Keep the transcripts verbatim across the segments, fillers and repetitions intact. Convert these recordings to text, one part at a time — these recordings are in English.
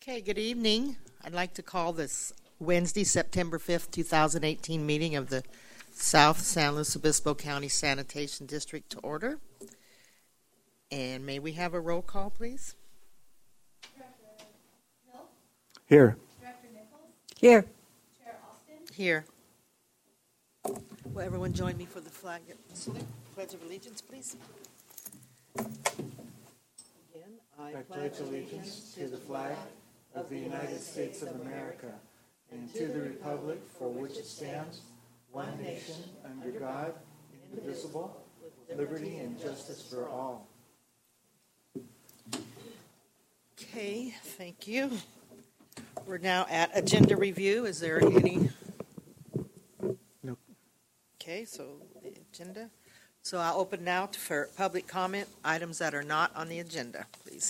Okay, good evening. I'd like to call this Wednesday, September fifth, two thousand eighteen meeting of the South San Luis Obispo County Sanitation District to order. And may we have a roll call, please? Director Hill? Here. Director Nichols? Here. Chair Austin? Here. Will everyone join me for the flag salute? Pledge of allegiance, please. Again, I pledge allegiance to the flag of the United States of America and to the republic for which it stands, one nation, under God, indivisible, with liberty and justice for all. Okay, thank you. We're now at agenda review. Is there any? Nope. Okay, so the agenda. So I'll open now for public comment, items that are not on the agenda, please.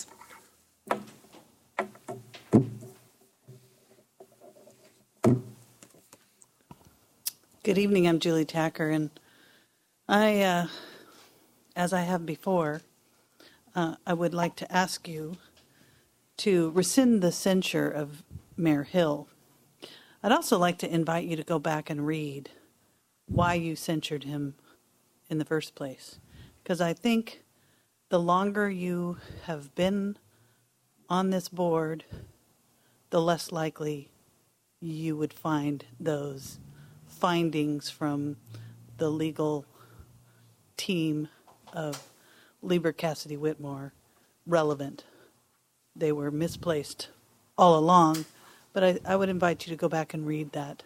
Good evening, I'm Julie Tacker, and I, uh, as I have before, uh, I would like to ask you to rescind the censure of Mayor Hill. I'd also like to invite you to go back and read why you censured him in the first place, because I think the longer you have been on this board, the less likely you would find those findings from the legal team of Lieber Cassidy Whitmore relevant. They were misplaced all along, but I, I would invite you to go back and read that.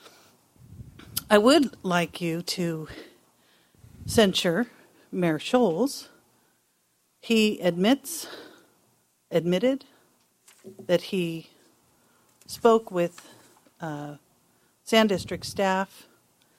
I would like you to censure Mayor Scholes. He admits, admitted that he spoke with uh, Sand District staff,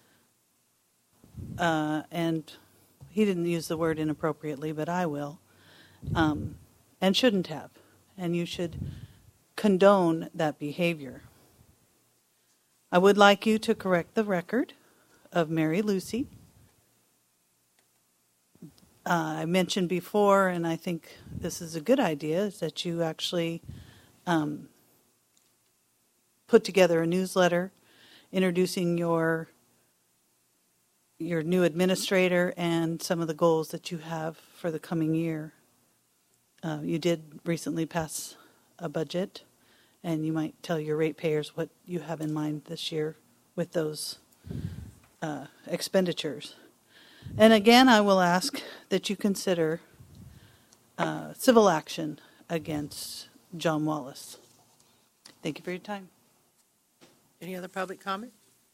uh, and he didn't use the word inappropriately, but I will, um, and shouldn't have. And you should condone that behavior. I would like you to correct the record of Mary Lucy. Uh, I mentioned before, and I think this is a good idea, is that you actually um, put together a newsletter introducing your your new administrator and some of the goals that you have for the coming year. Uh, you did recently pass a budget, and you might tell your ratepayers what you have in mind this year with those uh, expenditures. And again, I will ask that you consider uh, civil action against John Wallace. Thank you for your time. Any other public comment?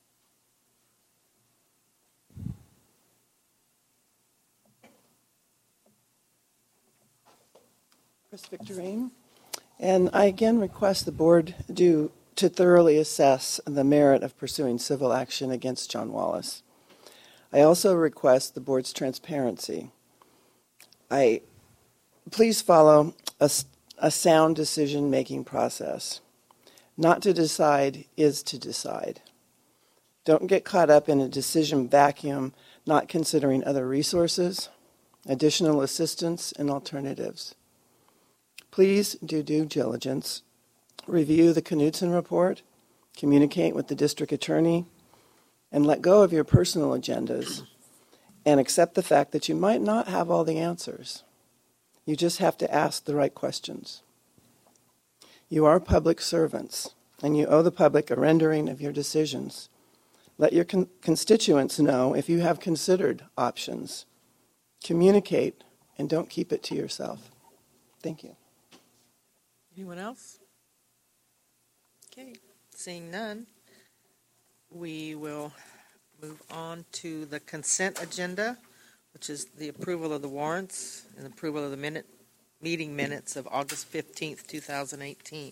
Chris Victorine. And I again request the board do to thoroughly assess the merit of pursuing civil action against John Wallace. I also request the board's transparency. I please follow a, a sound decision-making process. Not to decide is to decide. Don't get caught up in a decision vacuum, not considering other resources, additional assistance, and alternatives. Please do due diligence. Review the Knudsen report, communicate with the district attorney, and let go of your personal agendas and accept the fact that you might not have all the answers. You just have to ask the right questions. You are public servants, and you owe the public a rendering of your decisions. Let your con- constituents know if you have considered options. Communicate, and don't keep it to yourself. Thank you. Anyone else? Okay, seeing none, we will move on to the consent agenda, which is the approval of the warrants and approval of the minute meeting minutes of August fifteenth, two thousand eighteen.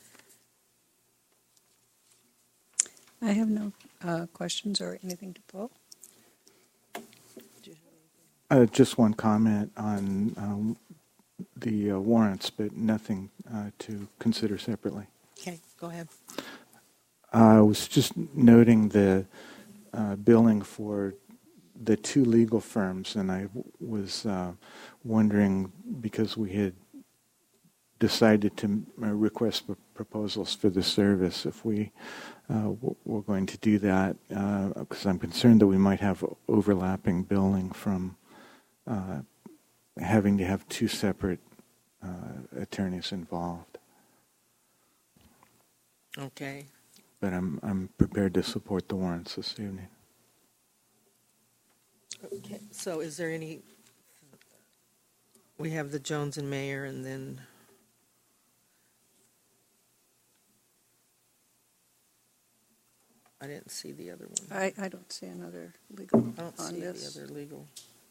I have no uh, questions or anything to pull. Uh, just one comment on um, the uh, warrants, but nothing uh, to consider separately. Okay, go ahead. Uh, I was just noting the uh, billing for the two legal firms, and I w- was uh, wondering, because we had decided to uh, request p- proposals for the service if we uh, w- were going to do that, because I'm concerned that we might have overlapping billing from uh, having to have two separate uh, attorneys involved. Okay. But I'm I'm prepared to support the warrants this evening. Okay. So is there any, we have the Jones and Mayer, and then I didn't see the other one. I, I don't see another legal I don't on see this. the other legal.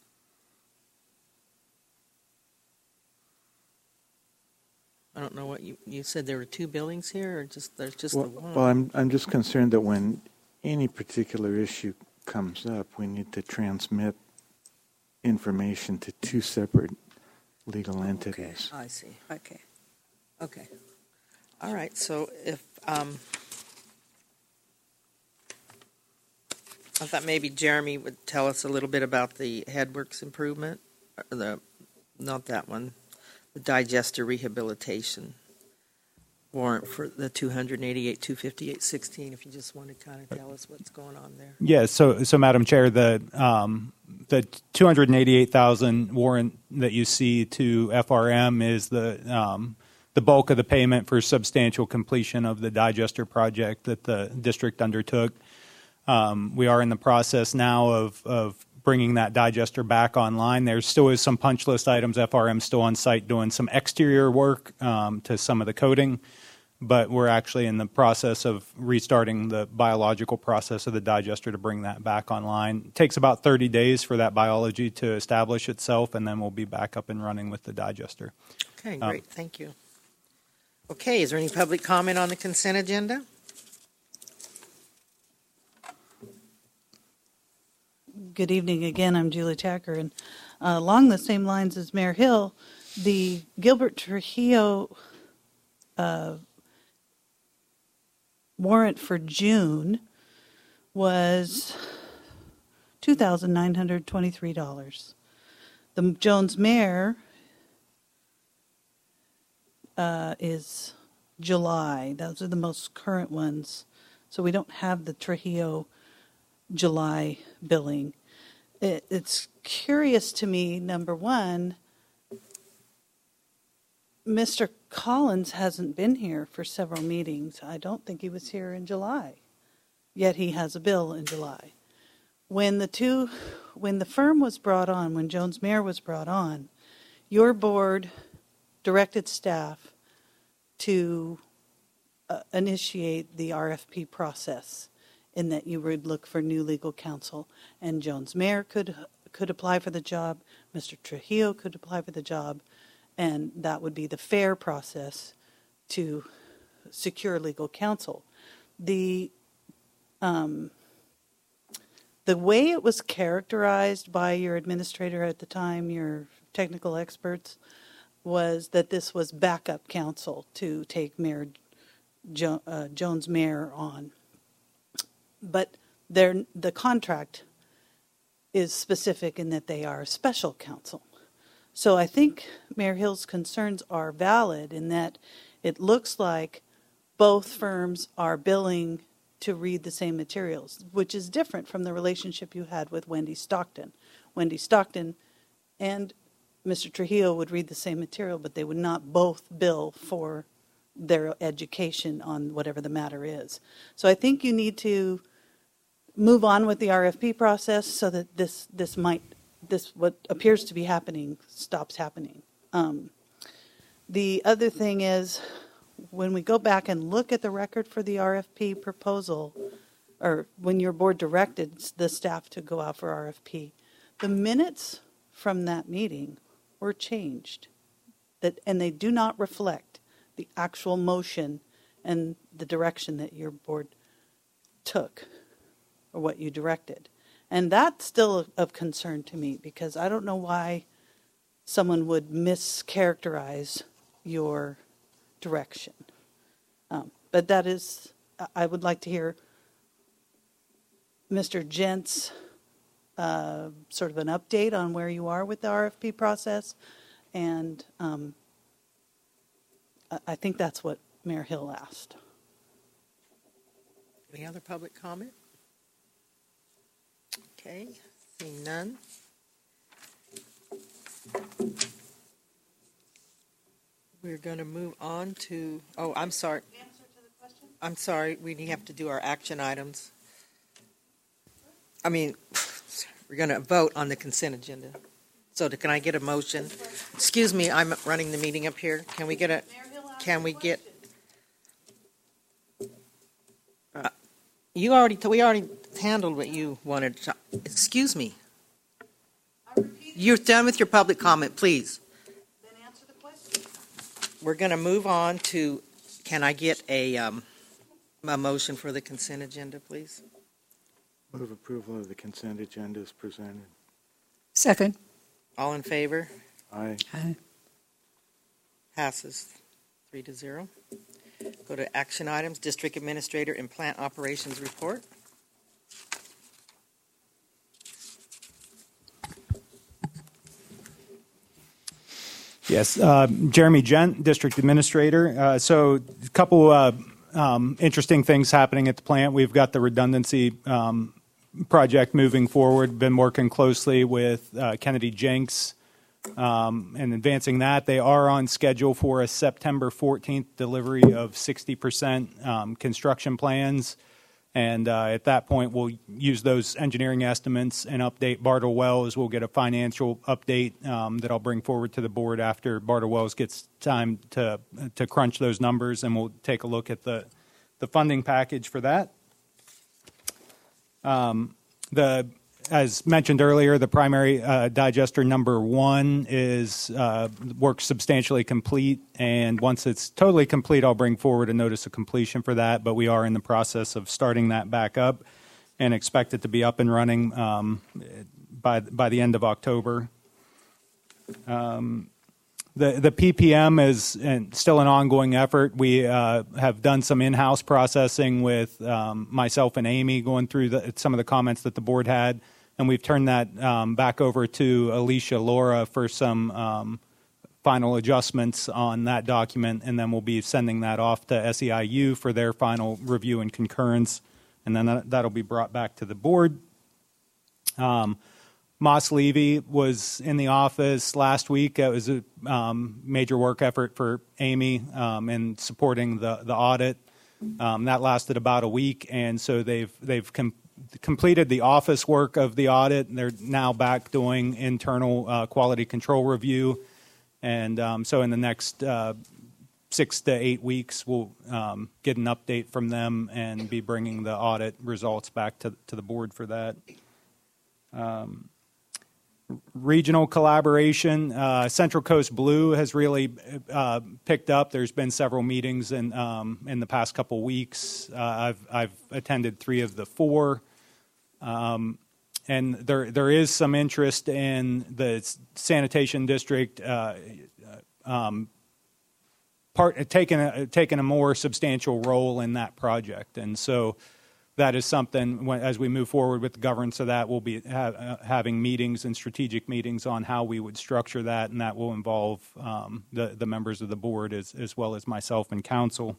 I don't know what you, you said there were two billings here, or just, there's just Well, the one? well, I'm I'm just concerned that when any particular issue comes up, we need to transmit information to two separate legal entities. I see. Okay. Okay. All right, so if, um, I thought maybe Jeremy would tell us a little bit about the Headworks improvement, or the, not that one, the digester rehabilitation warrant for the two hundred eighty-eight, two fifty-eight, sixteen, if you just want to kind of tell us what's going on there. Yeah, so, so Madam Chair, the um, the two hundred eighty-eight thousand warrant that you see to F R M is the um, the bulk of the payment for substantial completion of the digester project that the district undertook. Um, we are in the process now of, of bringing that digester back online. There still is some punch list items. F R M still on site doing some exterior work um, to some of the coating, but we're actually in the process of restarting the biological process of the digester to bring that back online. It takes about thirty days for that biology to establish itself, and then we'll be back up and running with the digester. Okay, Um, great, thank you. Okay, is there any public comment on the consent agenda? Good evening again. I'm Julie Tacker, and uh, along the same lines as Mayor Hill, the Gilbert Trujillo uh, warrant for June was two thousand nine hundred twenty-three dollars. The Jones Mayer uh, is July. Those are the most current ones. So we don't have the Trujillo July billing. It, it's curious to me, number one, Mister Collins hasn't been here for several meetings. I don't think he was here in July, yet he has a bill in July. When the two, when the firm was brought on, when Jones Mayer was brought on, your board directed staff to uh, initiate the R F P process, in that you would look for new legal counsel, and Jones Mayer could could apply for the job, Mister Trujillo could apply for the job, and that would be the fair process to secure legal counsel. The um, the way it was characterized by your administrator at the time, your technical experts, was that this was backup counsel to take Mayor jo- uh, Jones Mayer on. But their, the contract is specific in that they are special counsel. So I think Mayor Hill's concerns are valid in that it looks like both firms are billing to read the same materials, which is different from the relationship you had with Wendy Stockton. Wendy Stockton and Mister Trujillo would read the same material, but they would not both bill for their education on whatever the matter is. So I think you need to move on with the R F P process so that this this might this what appears to be happening stops happening. Um, the other thing is, when we go back and look at the record for the R F P proposal, or when your board directed the staff to go out for R F P, the minutes from that meeting were changed, that and they do not reflect the actual motion and the direction that your board took, or what you directed. And that's still of concern to me, because I don't know why someone would mischaracterize your direction. Um, but that is, I would like to hear Mister Gent's uh, sort of an update on where you are with the R F P process, and um, I- I think that's what Mayor Hill asked. Any other public comment? Okay, seeing none. We're going to move on to, oh, I'm sorry. I'm sorry, we have to do our action items. I mean, we're going to vote on the consent agenda. So can I get a motion? Excuse me, I'm running the meeting up here. Can we get a, can we get? Uh, You already, we already handled what you wanted. to- Excuse me. You're done with your public comment, please. Then answer the question. We're going to move on to, can I get a, um, a motion for the consent agenda, please? Move approval of the consent agenda as presented. Second. All in favor? Aye. Aye. Passes three to zero. Go to action items, District Administrator and Plant Operations Report. Yes, uh, Jeremy Gent, District Administrator. Uh, so a couple uh, um, interesting things happening at the plant. We've got the redundancy um, project moving forward, been working closely with uh, Kennedy Jenks um, and advancing that. They are on schedule for a September fourteenth delivery of sixty percent um, construction plans. And uh, at that point, we'll use those engineering estimates and update Bartle Wells. We'll get a financial update um, that I'll bring forward to the board after Bartle Wells gets time to to crunch those numbers, and we'll take a look at the the funding package for that. Um, the as mentioned earlier, the primary uh, digester number one is uh, work substantially complete, and once it's totally complete, I'll bring forward a notice of completion for that. But we are in the process of starting that back up, and expect it to be up and running um, by by the end of October. Um, the the P P M is still an ongoing effort. We uh, have done some in-house processing with um, myself and Amy, going through the, some of the comments that the board had. And we've turned that um, back over to Alicia Laura for some um, final adjustments on that document, and then we'll be sending that off to S E I U for their final review and concurrence, and then that, that'll be brought back to the board. Um, Moss Levy was in the office last week. It was a um, major work effort for Amy um, in supporting the the audit. Um, that lasted about a week, and so they've they've com- completed the office work of the audit, and they're now back doing internal uh, quality control review. And um, so in the next uh, six to eight weeks, we'll um, get an update from them and be bringing the audit results back to, to the board for that. Um, regional collaboration, uh, Central Coast Blue has really uh, picked up. There's been several meetings in um, in the past couple weeks. Uh, I've I've attended three of the four, um, and there there is some interest in the sanitation district uh, um, part taking a, taking a more substantial role in that project, and so. That is something, when, as we move forward with the governance of that, we'll be ha- uh, having meetings and strategic meetings on how we would structure that, and that will involve um, the, the members of the board as, as well as myself and council.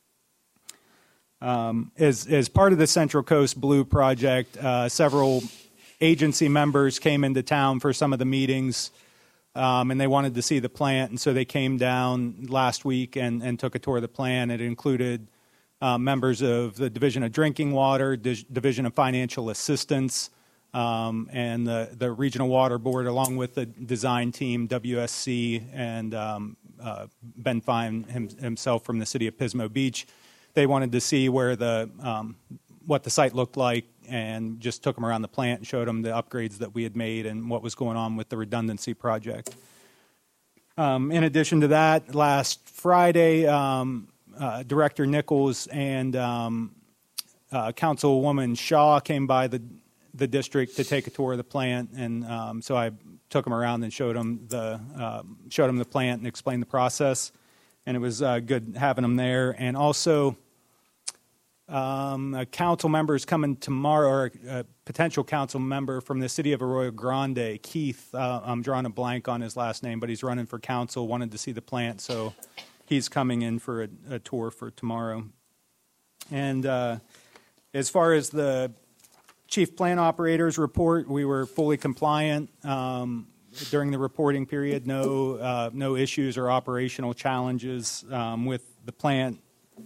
Um, as, as part of the Central Coast Blue project, uh, several agency members came into town for some of the meetings, um, and they wanted to see the plant, and so they came down last week and, and took a tour of the plant. It included Uh, members of the Division of Drinking Water, Di- Division of Financial Assistance, um, and the, the Regional Water Board, along with the design team, W S C, and um, uh, Ben Fine him, himself from the city of Pismo Beach. They wanted to see where the um, what the site looked like, and just took them around the plant and showed them the upgrades that we had made and what was going on with the redundancy project. Um, in addition to that, last Friday, um, Uh, Director Nichols and um, uh, Councilwoman Shaw came by the the district to take a tour of the plant, and um, so I took them around and showed them the uh, showed them the plant and explained the process, and it was uh, good having them there. And also, um, a council member is coming tomorrow, or a potential council member from the city of Arroyo Grande, Keith. Uh, I'm drawing a blank on his last name, but he's running for council. Wanted to see the plant, so. he's coming in for a, a tour for tomorrow. And uh, as far as the chief plant operator's report, we were fully compliant um, during the reporting period. No, uh, no issues or operational challenges um, with the plant.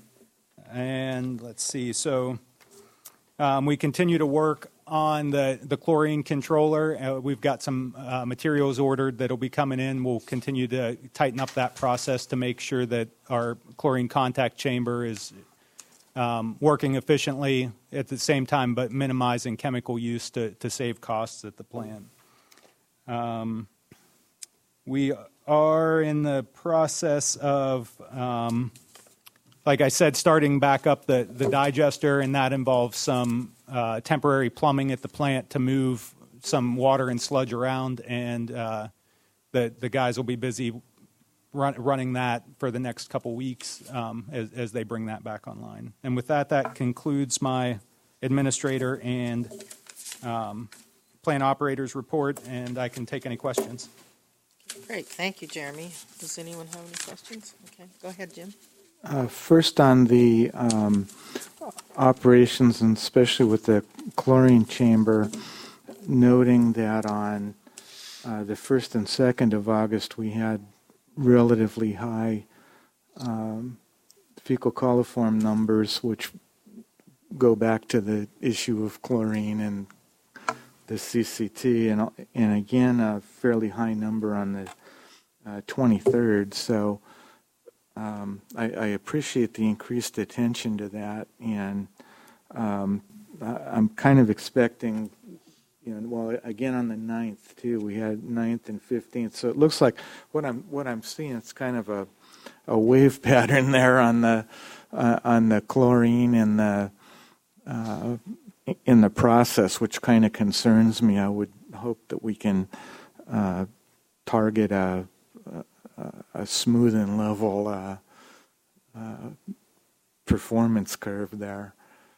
And let's see, so um, we continue to work on the, the chlorine controller. Uh, we've got some uh, materials ordered that'll be coming in. We'll continue to tighten up that process to make sure that our chlorine contact chamber is um, working efficiently at the same time, but minimizing chemical use to, to save costs at the plant. Um, we are in the process of, um, like I said, starting back up the, the digester, and that involves some uh, temporary plumbing at the plant to move some water and sludge around, and uh, the, the guys will be busy run, running that for the next couple weeks um, as, as they bring that back online. And with that, that concludes my administrator and um, plant operators report, and I can take any questions. Great, thank you, Jeremy. Does anyone have any questions? Okay, go ahead, Jim. Uh, first on the um, operations, and especially with the chlorine chamber, noting that on uh, the first and second of August we had relatively high um, fecal coliform numbers, which go back to the issue of chlorine and the C C T, and, and again a fairly high number on the uh, twenty-third. So Um, I, I appreciate the increased attention to that, and um, I, I'm kind of expecting, you know, well, again on the ninth too, we had ninth and fifteenth. So it looks like what I'm what I'm seeing, it's kind of a a wave pattern there on the uh, on the chlorine and the uh, in the process, which kind of concerns me. I would hope that we can uh, target a a smooth and level uh, uh, performance curve there.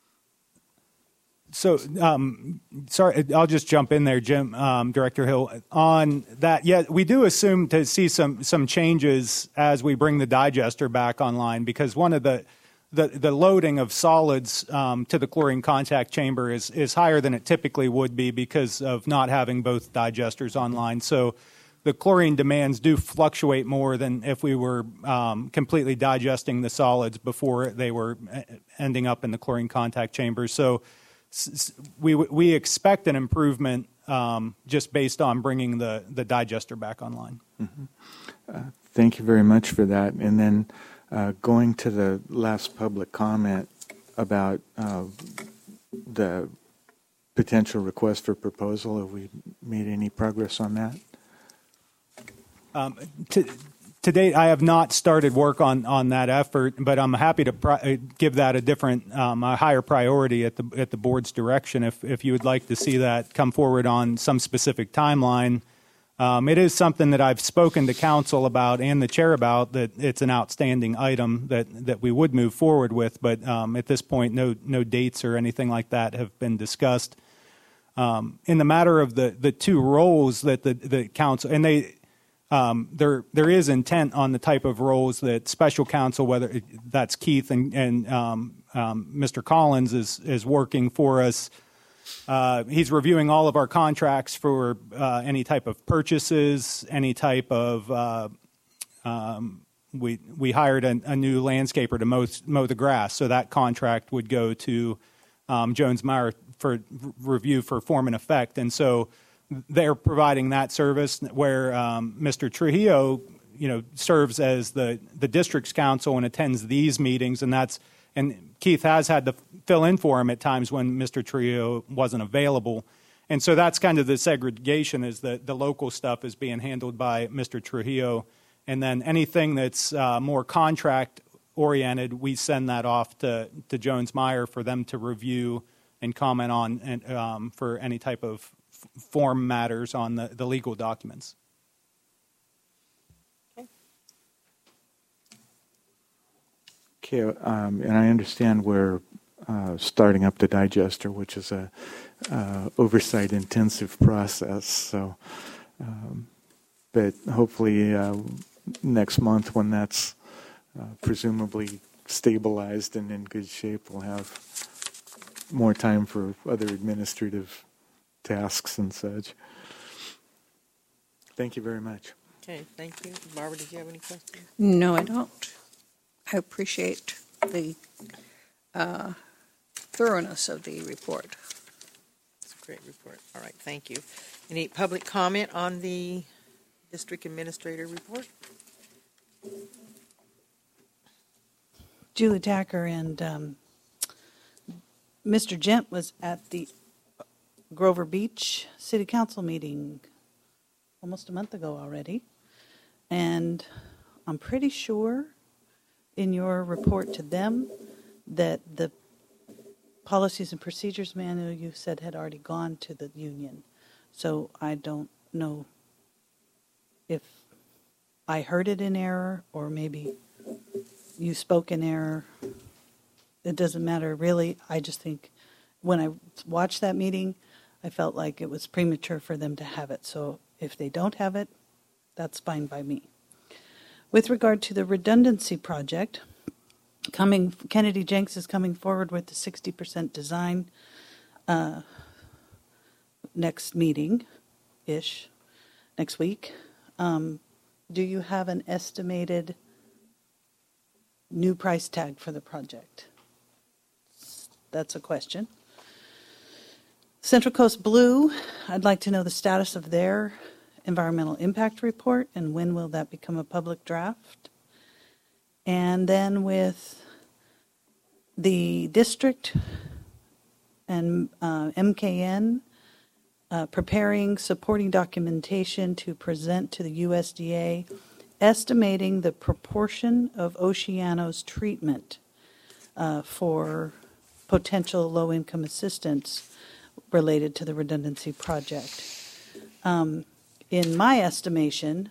So, um, sorry, I'll just jump in there, Jim, um, Director Hill. On that, yeah, we do assume to see some some changes as we bring the digester back online, because one of the the, the loading of solids um, to the chlorine contact chamber is is higher than it typically would be because of not having both digesters online. So the chlorine demands do fluctuate more than if we were um, completely digesting the solids before they were ending up in the chlorine contact chamber. So s- we we expect an improvement um, just based on bringing the, the digester back online. Mm-hmm. Uh, thank you very much for that. And then uh, going to the last public comment about uh, the potential request for proposal, have we made any progress on that? Um, to, to date, I have not started work on, on that effort, but I'm happy to pri- give that a different, um, a higher priority at the at the board's direction. If if you would like to see that come forward on some specific timeline, um, it is something that I've spoken to council about and the chair about. That it's an outstanding item that, that we would move forward with, but um, at this point, no no dates or anything like that have been discussed. Um, in the matter of the, the two roles that the the council and they. Um, there, there is intent on the type of roles that special counsel, whether that's Keith and, and um, um, Mister Collins, is is working for us. Uh, he's reviewing all of our contracts for uh, any type of purchases, any type of. Uh, um, we we hired a, a new landscaper to mow, mow the grass, so that contract would go to um, Jones Meyer for review for form and effect, and so. They're providing that service where um, Mister Trujillo, you know, serves as the, the district's counsel and attends these meetings, and that's and Keith has had to fill in for him at times when Mister Trujillo wasn't available, and so that's kind of the segregation is that the local stuff is being handled by Mister Trujillo, and then anything that's uh, more contract oriented, we send that off to to Jones Meyer for them to review and comment on, and um, for any type of form matters on the, the legal documents. Okay. Okay, um, and I understand we're uh, starting up the digester, which is a uh, oversight-intensive process. So, um, but hopefully uh, next month, when that's uh, presumably stabilized and in good shape, we'll have more time for other administrative tasks and such. Thank you very much. Okay, thank you. Barbara, did you have any questions? No, I don't. I appreciate the uh, thoroughness of the report. It's a great report. All right, thank you. Any public comment on the district administrator report? Julie Tacker and um, Mister Gent was at the Grover Beach City Council meeting almost a month ago already. And I'm pretty sure in your report to them that the policies and procedures manual you said had already gone to the union. So I don't know if I heard it in error or maybe you spoke in error. It doesn't matter really. I just think when I watched that meeting, I felt like it was premature for them to have it. So if they don't have it, that's fine by me. With regard to the redundancy project, coming Kennedy Jenks is coming forward with the sixty percent design uh, next meeting-ish, next week. Um, do you have an estimated new price tag for the project? That's a question. Central Coast Blue, I'd like to know the status of their environmental impact report and when will that become a public draft. And then with the district and uh, M K N uh, preparing supporting documentation to present to the U S D A, estimating the proportion of Oceano's treatment uh, for potential low-income assistance related to the redundancy project. Um, in my estimation,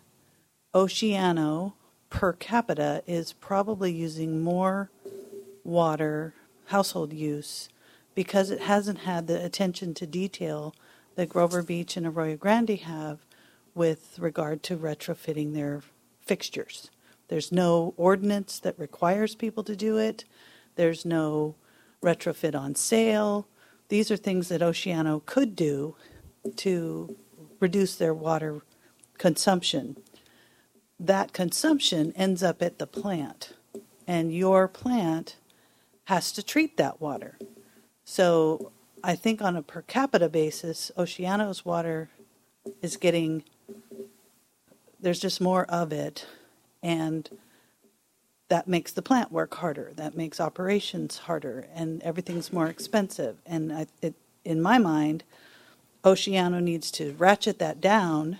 Oceano per capita is probably using more water, household use, because it hasn't had the attention to detail that Grover Beach and Arroyo Grande have with regard to retrofitting their fixtures. There's no ordinance that requires people to do it. There's no retrofit on sale. These are things that Oceano could do to reduce their water consumption. That consumption ends up at the plant, and your plant has to treat that water. So I think on a per capita basis, Oceano's water is getting, there's just more of it, and that makes the plant work harder. That makes operations harder, and everything's more expensive. And I, it, in my mind, Oceano needs to ratchet that down,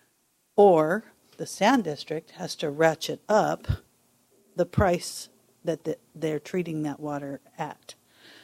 or the Sand District has to ratchet up the price that the, they're treating that water at.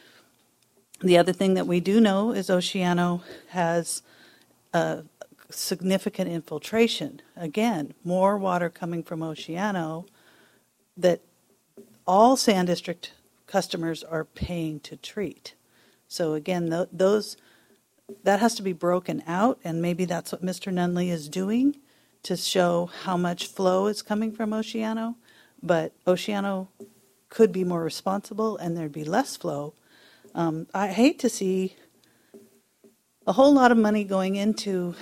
The other thing that we do know is Oceano has a significant infiltration. Again, more water coming from Oceano that all Sand District customers are paying to treat. So again, th- those that has to be broken out, and maybe that's what Mister Nunley is doing to show how much flow is coming from Oceano. But Oceano could be more responsible, and there'd be less flow. Um, I hate to see a whole lot of money going into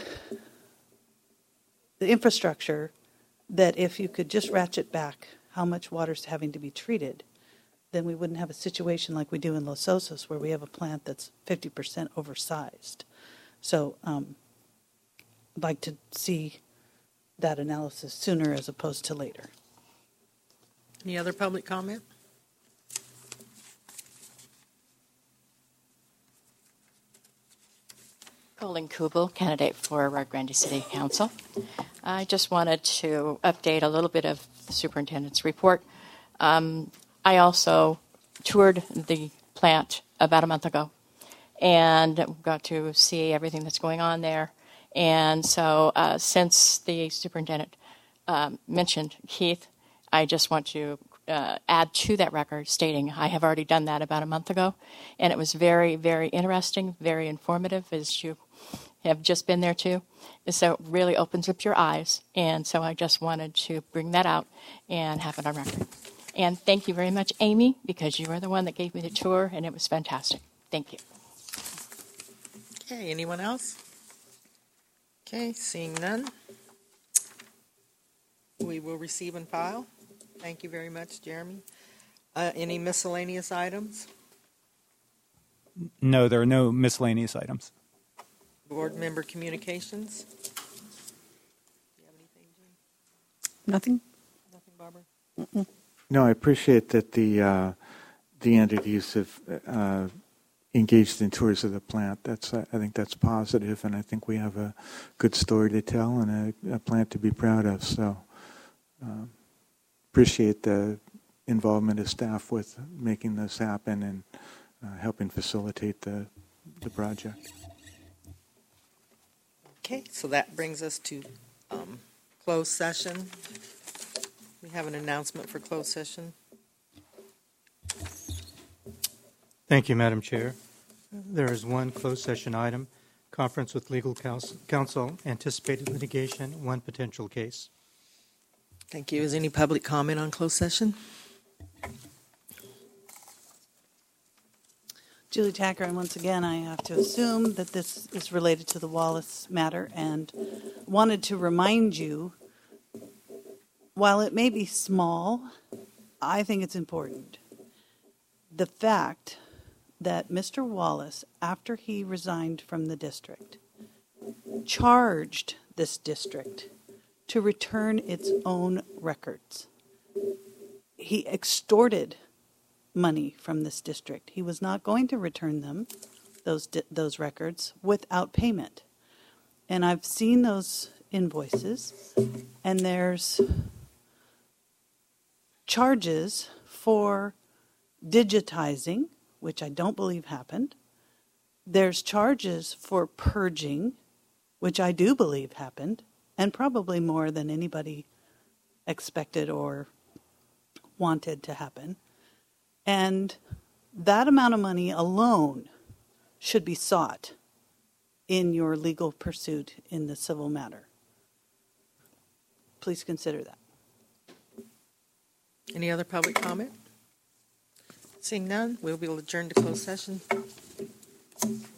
the infrastructure that if you could just ratchet back how much water's having to be treated, then we wouldn't have a situation like we do in Los Osos, where we have a plant that's fifty percent oversized. So um, I'd like to see that analysis sooner as opposed to later. Any other public comment? Colleen Kubel, candidate for Rio Grande City Council. I just wanted to update a little bit of the superintendent's report. Um, I also toured the plant about a month ago and got to see everything that's going on there. And so uh, since the superintendent um, mentioned Keith, I just want to uh, add to that record stating I have already done that about a month ago. And it was very, very interesting, very informative, as you have just been there too. So it really opens up your eyes. And so I just wanted to bring that out and have it on record. And thank you very much, Amy, because you are the one that gave me the tour, and it was fantastic. Thank you. Okay, anyone else? Okay, seeing none, we will receive and file. Thank you very much, Jeremy. Uh, any miscellaneous items? No, there are no miscellaneous items. Board member communications? Do you have anything, Jim? Nothing? Nothing, Barbara? No, I appreciate that the uh, the entities have uh, engaged in tours of the plant. That's I think that's positive, and I think we have a good story to tell and a, a plant to be proud of. So, uh, appreciate the involvement of staff with making this happen and uh, helping facilitate the the project. Okay, so that brings us to um, closed session. We have an announcement for closed session. Thank you, Madam Chair. There is one closed session item, conference with legal counsel, anticipated litigation, one potential case. Thank you. Is any public comment on closed session? Julie Tacker, and once again, I have to assume that this is related to the Wallace matter, and wanted to remind you, while it may be small, I think it's important. The fact that Mister Wallace, after he resigned from the district, charged this district to return its own records. He extorted money from this district. He was not going to return them, those di- those records, without payment. And I've seen those invoices, and there's charges for digitizing, which I don't believe happened. There's charges for purging, which I do believe happened, and probably more than anybody expected or wanted to happen. And that amount of money alone should be sought in your legal pursuit in the civil matter. Please consider that. Any other public comment? Seeing none, we'll be adjourned to closed session.